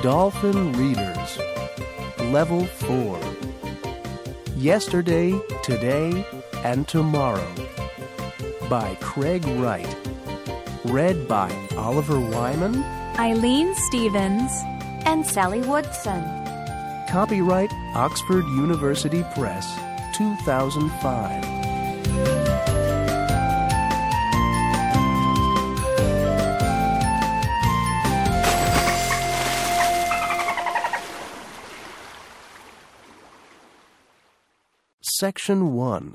Dolphin Readers, Level 4. Yesterday, Today, and Tomorrow by Craig Wright. Read by Oliver Wyman, Eileen Stevens, and Sally Woodson. Copyright Oxford University Press, 2005. Section 1.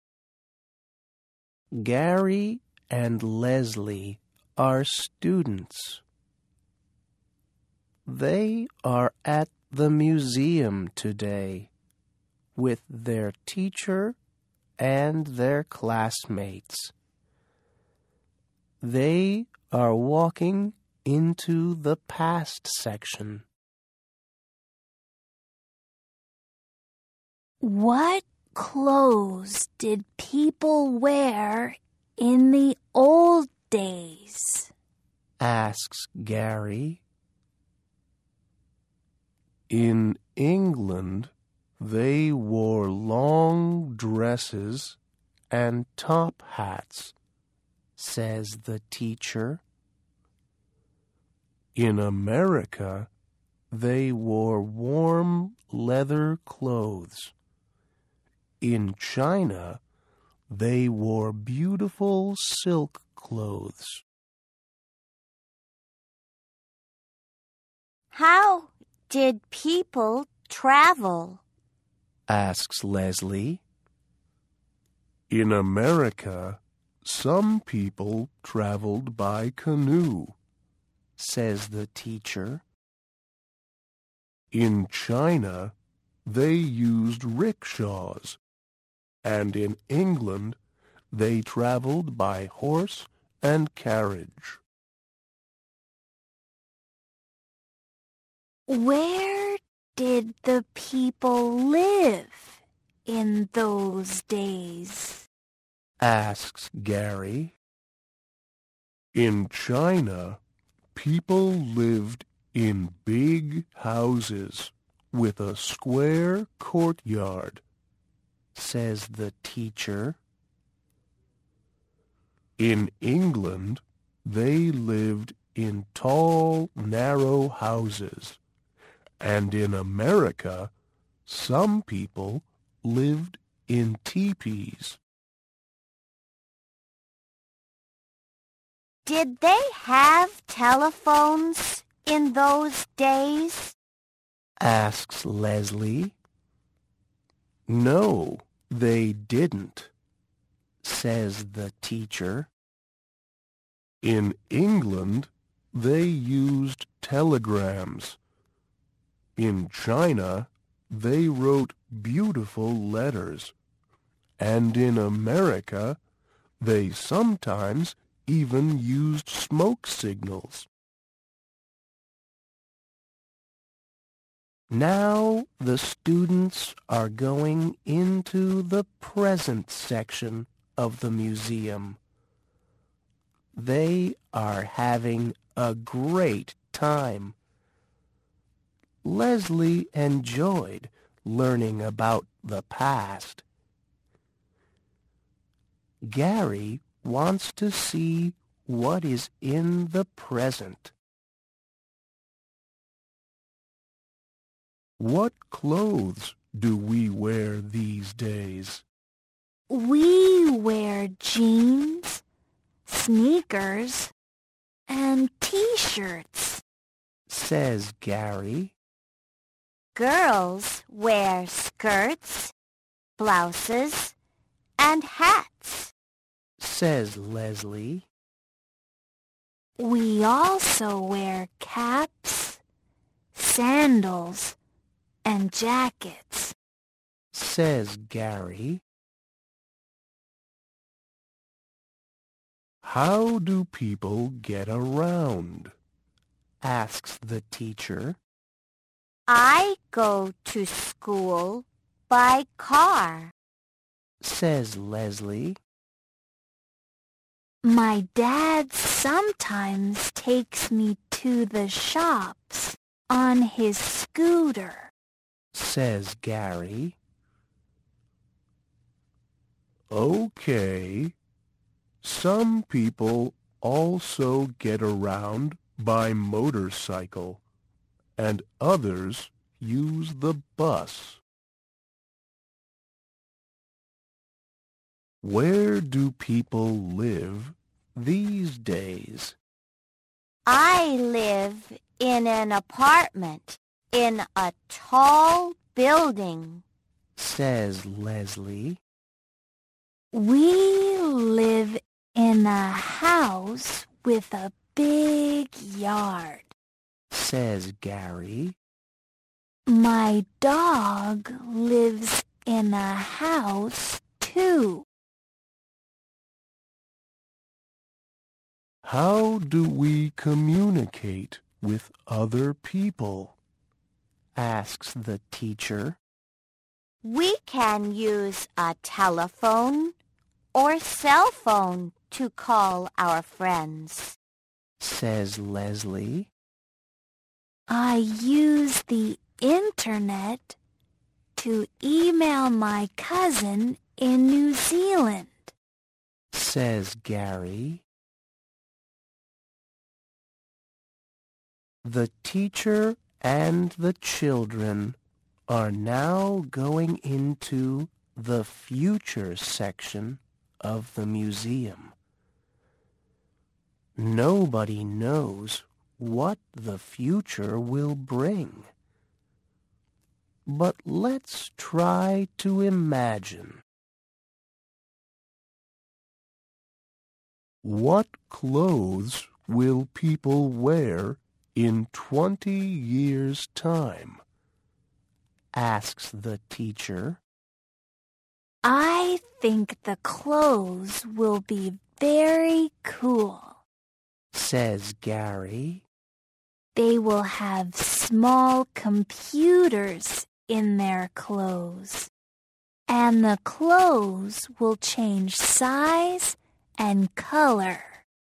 Gary and Leslie are students. They are at the museum today with their teacher and their classmates. They are walking into the past section. what clothes did people wear in the old days? Asks Gary. In England, they wore long dresses and top hats, says the teacher. In America, they wore warm leather clothes. In China, they wore beautiful silk clothes. How did people travel? Asks Leslie. In America, some people traveled by canoe, says the teacher. In China, they used rickshaws, and in England, they traveled by horse and carriage. Where did the people live in those days? Asks Gary. In China, people lived in big houses with a square courtyard, says the teacher. In England, they lived in tall, narrow houses, and in America, some people lived in teepees. Did they have telephones in those days? Asks Leslie. No, they didn't, says the teacher. In England, they used telegrams. In China, they wrote beautiful letters. And in America, they sometimes even used smoke signals. Now the students are going into the present section of the museum. They are having a great time. Leslie enjoyed learning about the past. Gary wants to see what is in the present. What clothes do we wear these days? We wear jeans, sneakers, and t-shirts, says Gary. Girls wear skirts, blouses, and hats, says Leslie. We also wear caps, sandals, and jackets, says Gary. How do people get around? Asks the teacher. I go to school by car, says Leslie. My dad sometimes takes me to the shops on on his scooter, says Gary. Okay. Some people also get around by motorcycle, and others use the bus. Where do people live these days? I live in an apartment in a tall building, says Leslie. we live in a house with a big yard. Says Gary. My dog lives in a house too. How do we communicate with other people? Asks the teacher. We can use a telephone or cell phone to call our friends. Says Leslie. I use the internet to email my cousin in New Zealand. Says Gary. The teacher and the children are now going into the future section of the museum. Nobody knows what the future will bring. But let's try to imagine. What clothes will people wear in 20 years' time? Asks the teacher. I think the clothes will be very cool, Says Gary. They will have small computers in their clothes, and the clothes will change size and color.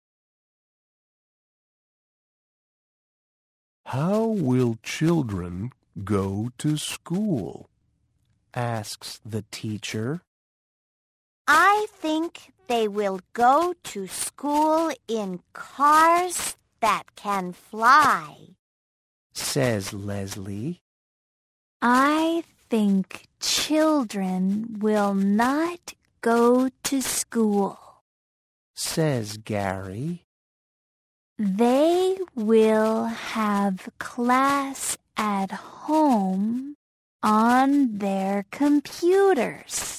How will children go to school? Asks the teacher. I think they will go to school in cars that can fly. Says Leslie. I think children will not go to school. Says Gary. They will have class at home on their computers.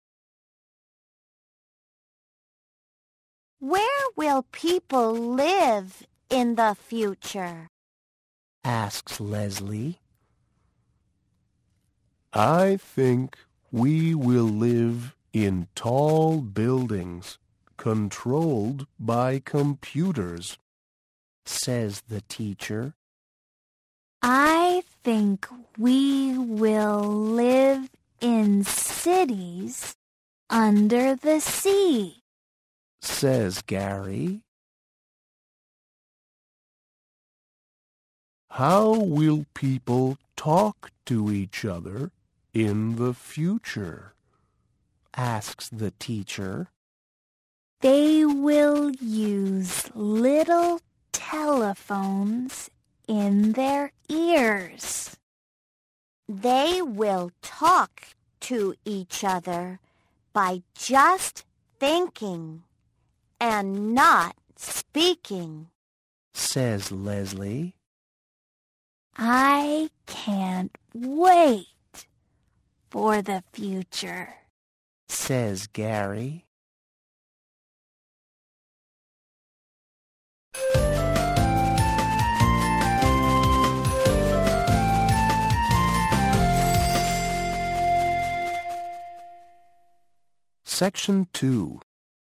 Where will people live in the future? Asks Leslie. I think we will live in tall buildings controlled by computers, says the teacher. I think we will live in cities under the sea, says Gary. How will people talk to each other in the future? Asks the teacher. They will use little telephones in their ears. They will talk to each other by just thinking and not speaking, says Leslie. I can't wait for the future, says Gary. Section 2.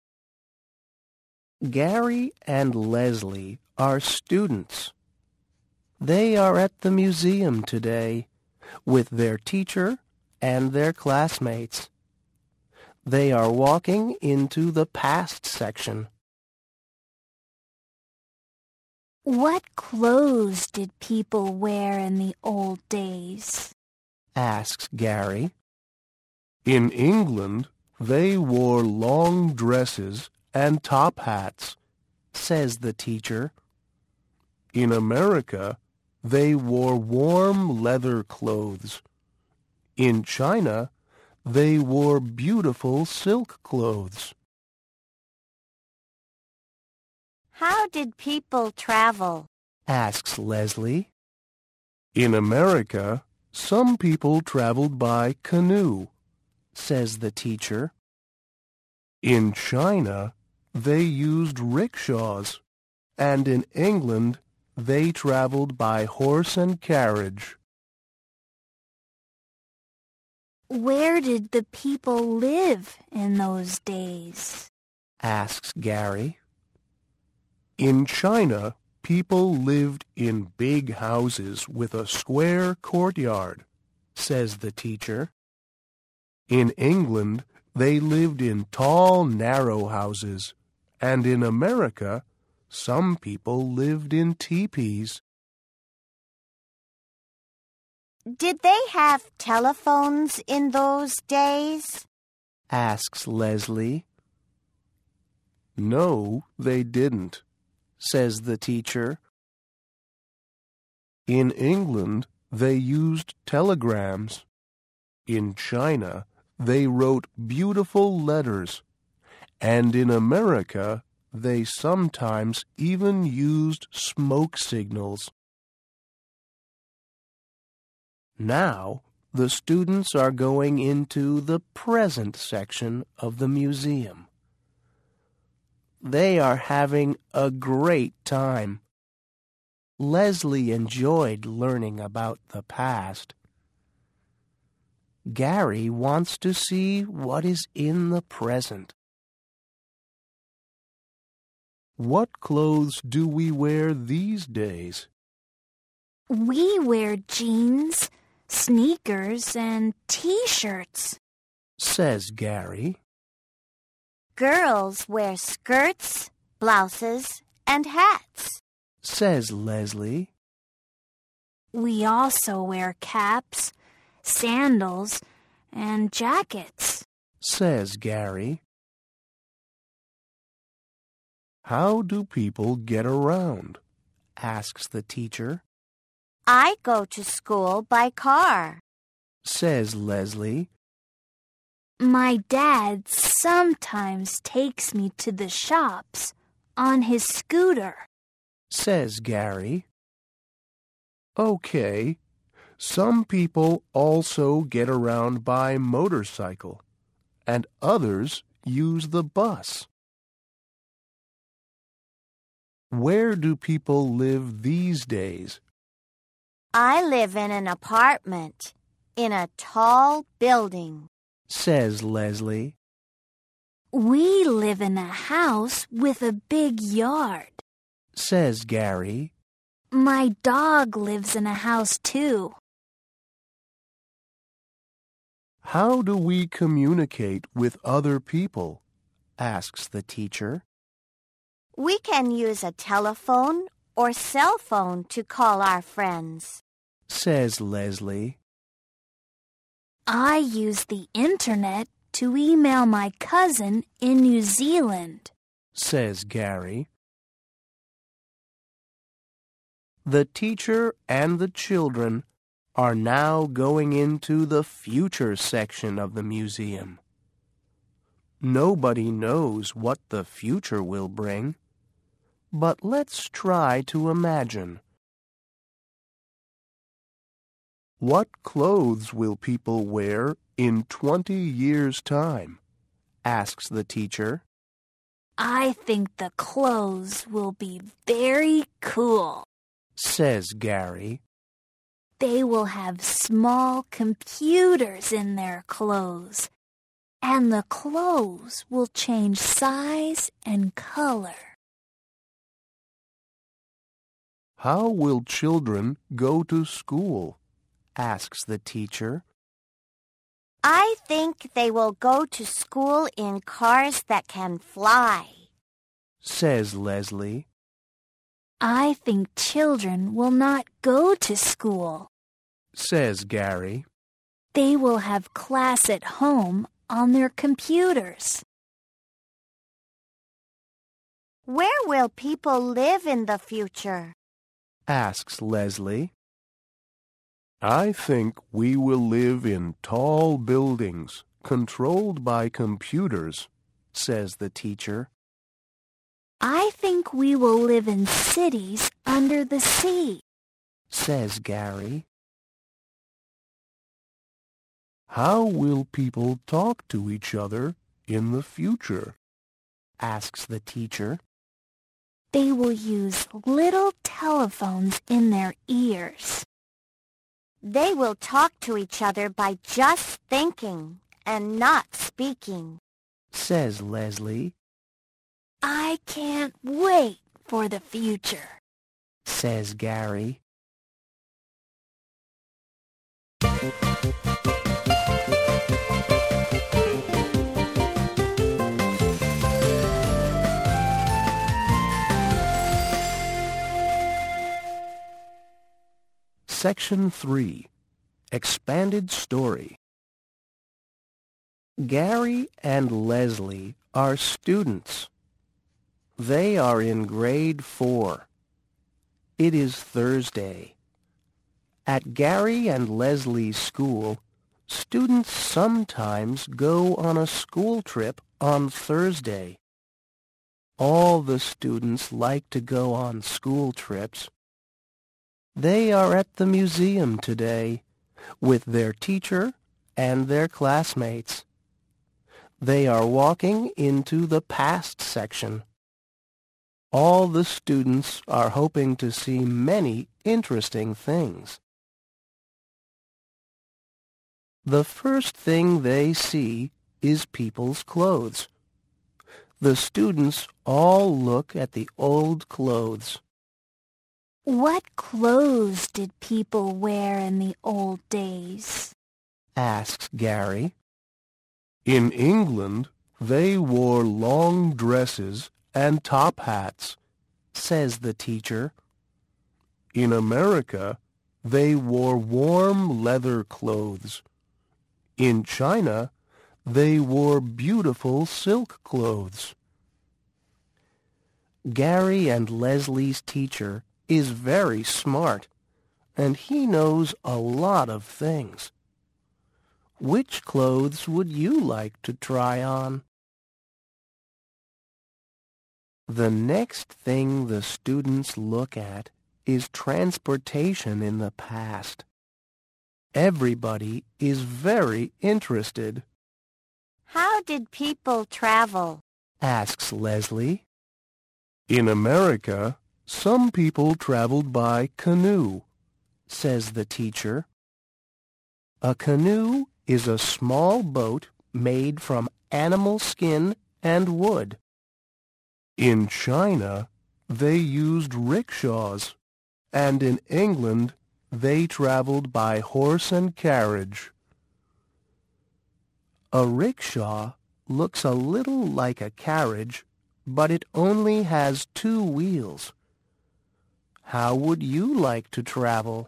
Gary and Leslie are students. They are at the museum today with their teacher and their classmates. They are walking into the past section. What clothes did people wear in the old days? Asks Gary. In England, they wore long dresses and top hats, says the teacher. In America, they wore warm leather clothes. In China, they wore beautiful silk clothes. How did people travel? Asks Leslie. In America, some people traveled by canoe, says the teacher. In China, they used rickshaws, and in England, they traveled by horse and carriage. Where did the people live in those days? Asks Gary. In China, people lived in big houses with a square courtyard, says the teacher. In England, they lived in tall, narrow houses, and in America, some people lived in teepees. Did they have telephones in those days? Asks Leslie. No, they didn't, says the teacher. In England, they used telegrams. In China, they wrote beautiful letters, and in America, they sometimes even used smoke signals. Now, the students are going into the present section of the museum. They are having a great time. Leslie enjoyed learning about the past. Gary wants to see what is in the present. What clothes do we wear these days? We wear jeans, sneakers, and t-shirts, says Gary. Girls wear skirts, blouses, and hats, says Leslie. We also wear caps, sandals, and jackets, says Gary. How do people get around? Asks the teacher. I go to school by car, says Leslie. My dad sometimes takes me to the shops on his scooter, says Gary. Okay, some people also get around by motorcycle, and others use the bus. Where do people live these days? I live in an apartment, in a tall building, says Leslie. We live in a house with a big yard, says Gary. My dog lives in a house too. How do we communicate with other people? Asks the teacher. We can use a telephone or cell phone to call our friends, says Leslie. I use the internet to email my cousin in New Zealand, says Gary. The teacher and the children are now going into the future section of the museum. Nobody knows what the future will bring, but let's try to imagine. What clothes will people wear in 20 years' time? Asks the teacher. I think the clothes will be very cool, says Gary. They will have small computers in their clothes, and the clothes will change size and color. How will children go to school? Asks the teacher. I think they will go to school in cars that can fly, says Leslie. I think children will not go to school, says Gary. They will have class at home on their computers. Where will people live in the future? Asks Leslie. I think we will live in tall buildings controlled by computers, says the teacher. I think we will live in cities under the sea, says Gary. How will people talk to each other in the future? Asks the teacher. They will use little telephones in their ears. They will talk to each other by just thinking and not speaking, says Leslie. I can't wait for the future, says Gary. Section 3. Expanded Story. Gary and Leslie are students. They are in grade 4. It is Thursday. At Gary and Leslie's school, students sometimes go on a school trip on Thursday. All the students like to go on school trips. They are at the museum today with their teacher and their classmates. They are walking into the past section. All the students are hoping to see many interesting things. The first thing they see is people's clothes. The students all look at the old clothes. What clothes did people wear in the old days? Asks Gary. In England, they wore long dresses and top hats, says the teacher. In America, they wore warm leather clothes. In China, they wore beautiful silk clothes. Gary and Leslie's teacher is very smart, and he knows a lot of things. Which clothes would you like to try on? The next thing the students look at is transportation in the past. Everybody is very interested. How did people travel? Asks Leslie. In America, some people traveled by canoe, says the teacher. A canoe is a small boat made from animal skin and wood. In China, they used rickshaws, and in England, they traveled by horse and carriage. A rickshaw looks a little like a carriage, but it only has 2 wheels. How would you like to travel?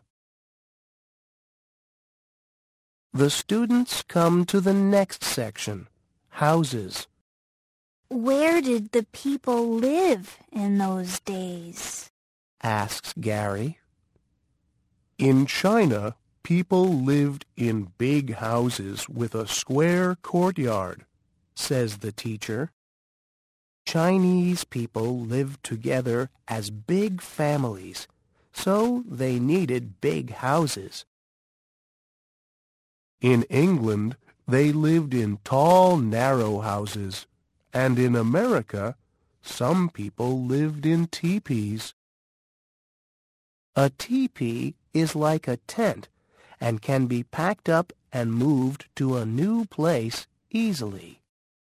The students come to the next section, houses. Where did the people live in those days? Asks Gary. In China, people lived in big houses with a square courtyard, says the teacher. Chinese people lived together as big families, so they needed big houses. In England, they lived in tall, narrow houses, and in America, some people lived in teepees. A teepee is like a tent and can be packed up and moved to a new place easily.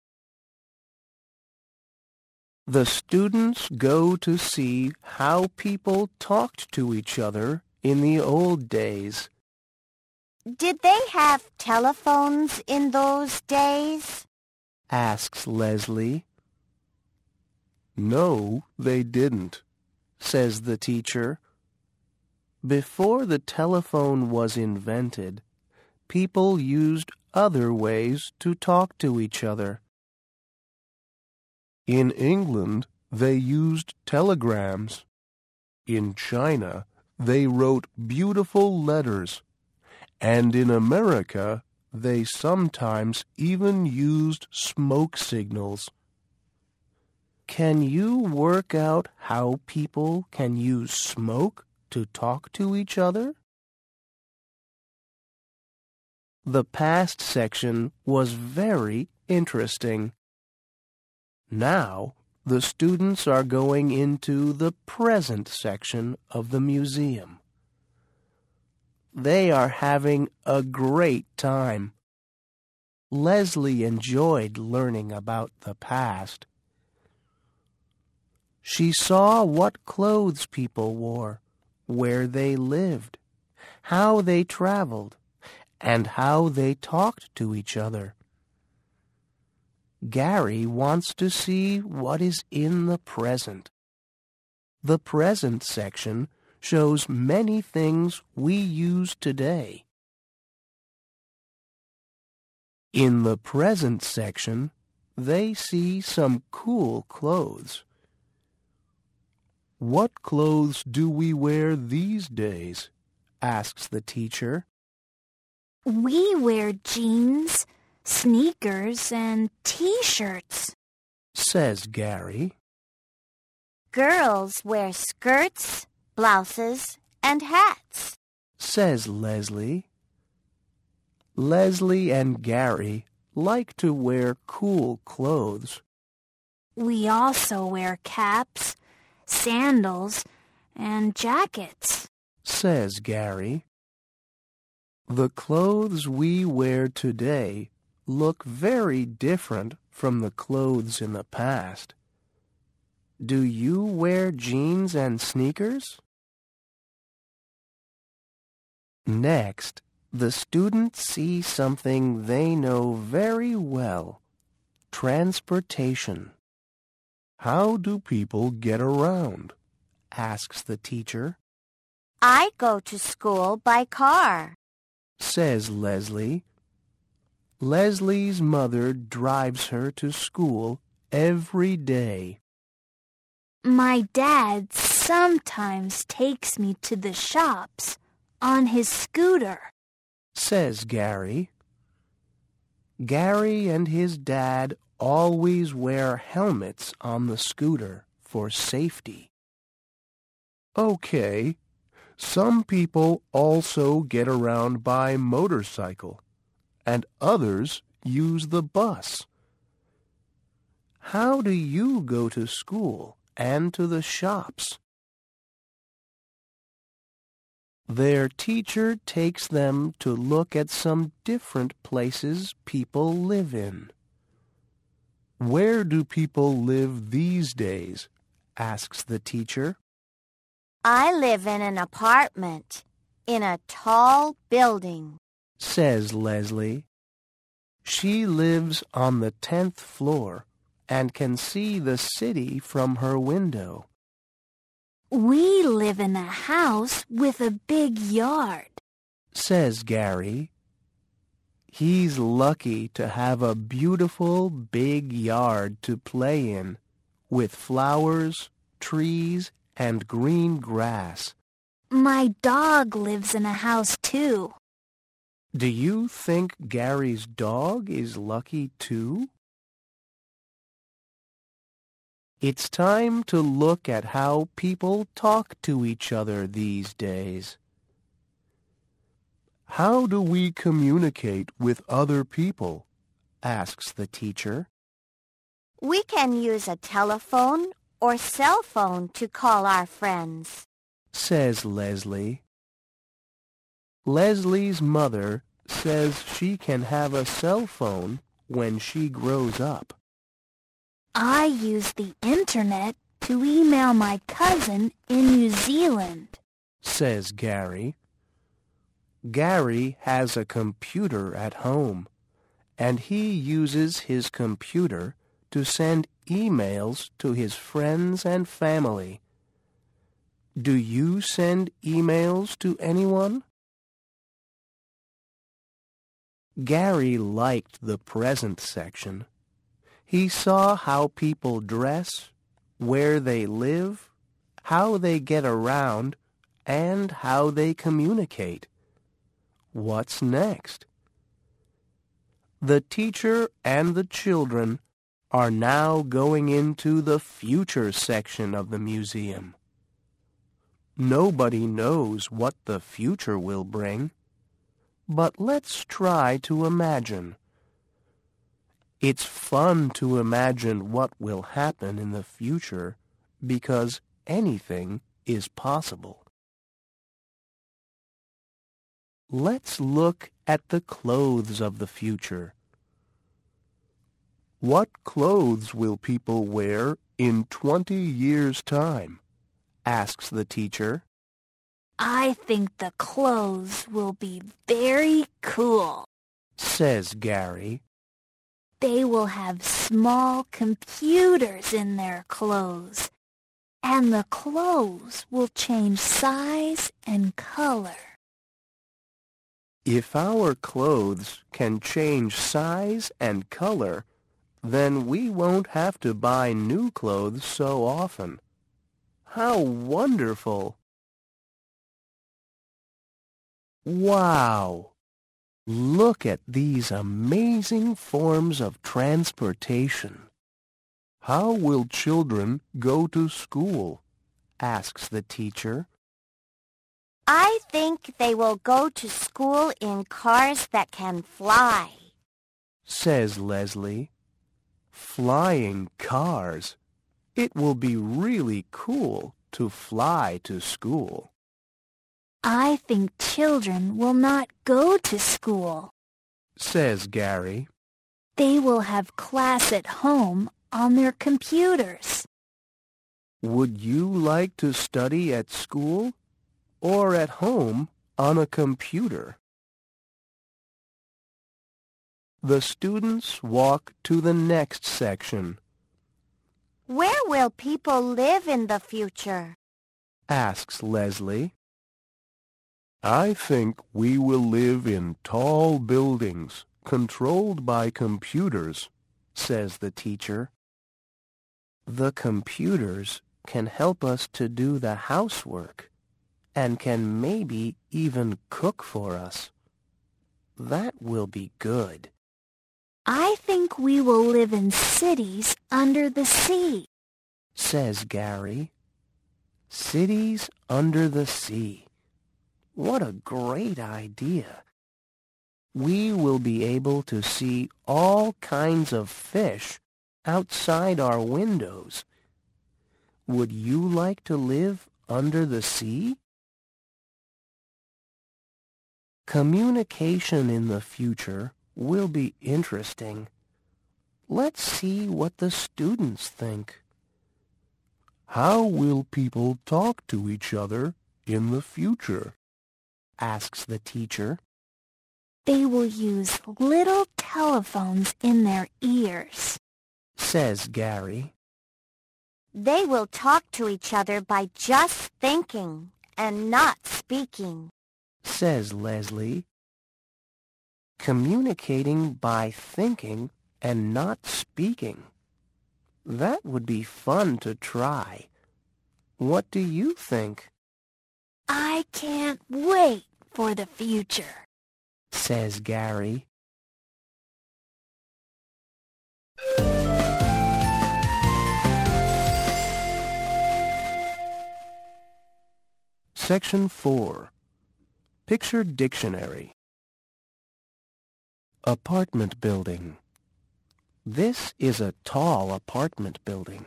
The students go to see how people talked to each other in the old days. Did they have telephones in those days? Asks Leslie. No, they didn't. says the teacher. Before the telephone was invented, people used other ways to talk to each other. In England, they used telegrams. In China, they wrote beautiful letters. And in America, they sometimes even used smoke signals. Can you work out how people can use smoke to talk to each other? The past section was very interesting. Now, the students are going into the present section of the museum. They are having a great time. Leslie enjoyed learning about the past. She saw what clothes people wore, where they lived, how they traveled, and how they talked to each other. Gary wants to see what is in the present. The present section shows many things we use today. In the present section, they see some cool clothes. What clothes do we wear these days? Asks the teacher. We wear jeans, sneakers, and t-shirts, says Gary. Girls wear skirts, blouses, and hats, says Leslie. Leslie and Gary like to wear cool clothes. We also wear caps, sandals, and jackets, says Gary. The clothes we wear today look very different from the clothes in the past. Do you wear jeans and sneakers? Next, the students see something they know very well: transportation. How do people get around? Asks the teacher. I go to school by car, says Leslie. Leslie's mother drives her to school every day. My dad sometimes takes me to the shops on his scooter, says Gary. Gary and his dad always wear helmets on the scooter for safety. Okay, some people also get around by motorcycle, and others use the bus. How do you go to school and to the shops? Their teacher takes them to look at some different places people live in. Where do people live these days? Asks the teacher. I live in an apartment, in a tall building, says Leslie. She lives on the 10th floor and can see the city from her window. We live in a house with a big yard, says Gary. He's lucky to have a beautiful big yard to play in, with flowers, trees, and green grass. My dog lives in a house too. Do you think Gary's dog is lucky too? It's time to look at how people talk to each other these days. How do we communicate with other people? Asks the teacher. We can use a telephone or cell phone to call our friends, says Leslie. Leslie's mother says she can have a cell phone when she grows up. I use the internet to email my cousin in New Zealand, says Gary. Gary has a computer at home, and he uses his computer to send emails to his friends and family. Do you send emails to anyone? Gary liked the present section. He saw how people dress, where they live, how they get around, and how they communicate. What's next? The teacher and the children are now going into the future section of the museum. Nobody knows what the future will bring, but let's try to imagine. It's fun to imagine what will happen in the future because anything is possible. Let's look at the clothes of the future. What clothes will people wear in 20 years' time? Asks the teacher. I think the clothes will be very cool, says Gary. They will have small computers in their clothes, and the clothes will change size and color. If our clothes can change size and color, then we won't have to buy new clothes so often. How wonderful! Wow! Look at these amazing forms of transportation. How will children go to school? Asks the teacher. I think they will go to school in cars that can fly, says Leslie. Flying cars. It will be really cool to fly to school. I think children will not go to school, says Gary. They will have class at home on their computers. Would you like to study at school or at home on a computer? The students walk to the next section. Where will people live in the future? Asks Leslie. I think we will live in tall buildings controlled by computers, says the teacher. The computers can help us to do the housework and can maybe even cook for us. That will be good. I think we will live in cities under the sea, says Gary. Cities under the sea. What a great idea. We will be able to see all kinds of fish outside our windows. Would you like to live under the sea? Communication in the future will be interesting. Let's see what the students think. How will people talk to each other in the future? Asks the teacher. They will use little telephones in their ears, says Gary. They will talk to each other by just thinking and not speaking, says Leslie. Communicating by thinking and not speaking. That would be fun to try. What do you think? I can't wait for the future, says Gary. Section 4. Picture Dictionary. Apartment building. This is a tall apartment building.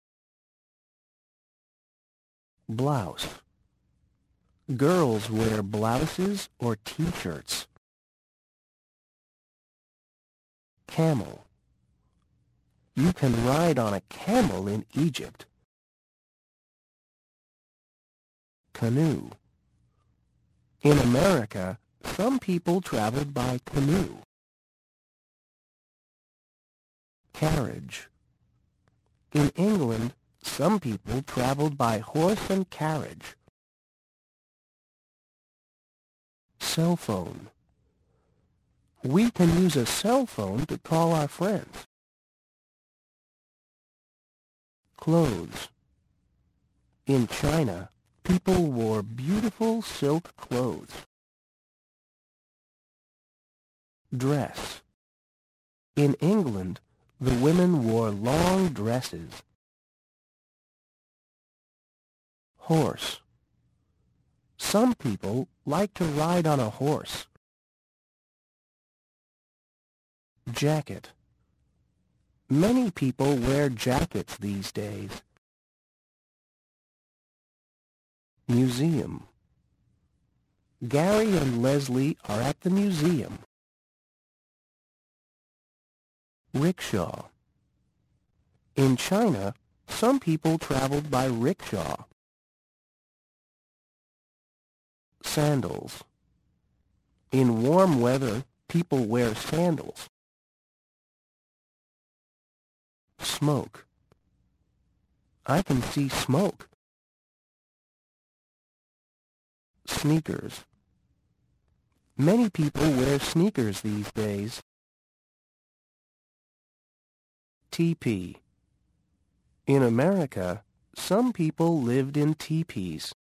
Blouse. Girls wear blouses or t-shirts. Camel. You can ride on a camel in Egypt. Canoe. In America, some people traveled by canoe. Carriage. In England, Some people traveled by horse and carriage. Cell phone. We can use a cell phone to call our friends. Clothes. In China, people wore beautiful silk clothes. Dress. In England, the women wore long dresses. Horse. Some people like to ride on a horse. Jacket. Many people wear jackets these days. Museum. Gary and Leslie are at the museum. Rickshaw. In China, some people traveled by rickshaw. Sandals. In warm weather, people wear sandals. Smoke. I can see smoke. Sneakers. Many people wear sneakers these days. Teepee. In America, some people lived in teepees.